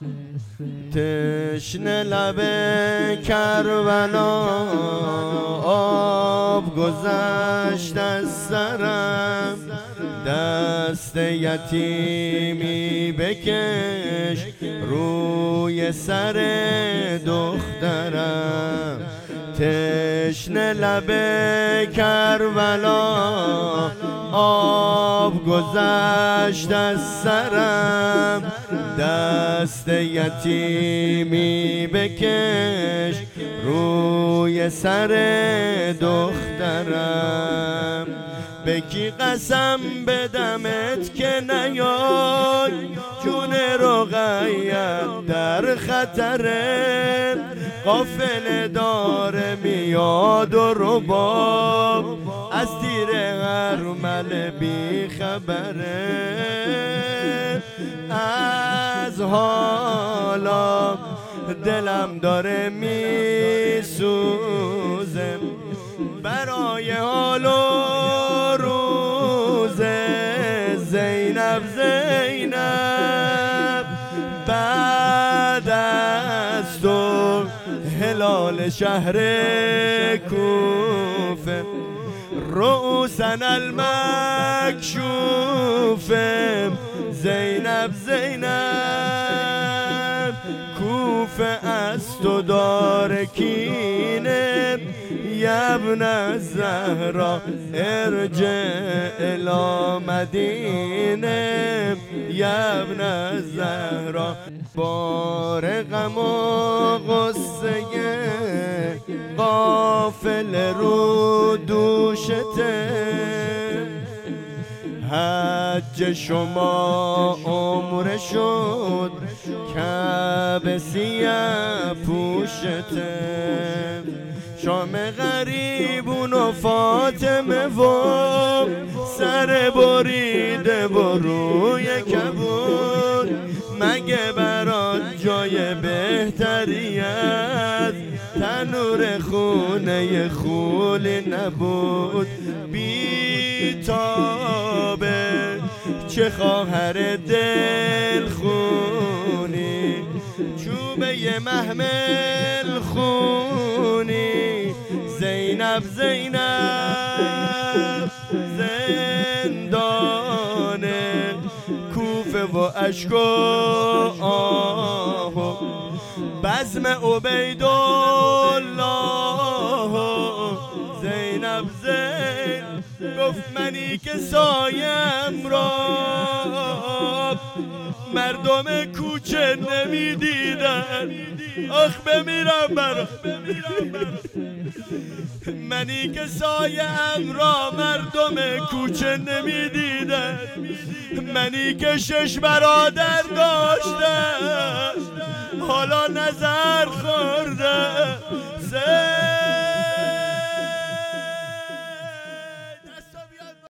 تشنه لب کربلا آب گذشت از سرم، دست یتیمی بکش روی سر دخترم. تشنه لب کربلا آب گذشت از سرم، دست یتیمی بکش روی سر دخترم. به کی قسم بدمت که نیای، جون رقیت در خطره، قافله داره میاد و رباب از تیر ارمل بی خبره. از حالا دلم داره میسوزه، برای حال و روز زینب زینب. بعد از تو هلال شهر کوفه، رؤوسن المکشوفه. زینب زینب کوفه از تو داره کینه، ابن الزهرا ارجع الی مدینه. ابن الزهرا بار غم و غصه قافله رو دوشته، حج شما عمر شد کعبه سیاه پوشته. شام غریبون و فاطمه و سر بریده و روی کبود، مگه برات جای بهتری از تنور خونه خولی نبود؟ بی تابه چه خواهر دل خونی، چوبه محمل خونی. زینب زینب زندان کوفه و اشک و آه و بزم عبیدالله. زینب زین گفت منی که سایم را مردم کوچه نمیدیدن، آخ بمیرم برا. منی که سایم را مردم کوچه نمیدیدن، منی که 6 برادر داشتم حالا نظر خور